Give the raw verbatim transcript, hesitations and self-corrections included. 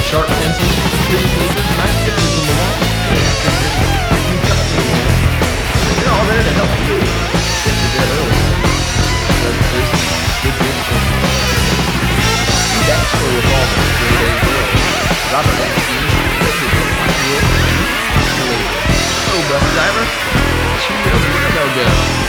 sharp pencils, pretty papers, nice pictures on the wall. You've got me. They're all there to help you. Get to bed early. But there's good news for you. The backstory of all the grade A girls. Robert Epstein, Richard Michael, oh, bus driver, she knows where to go.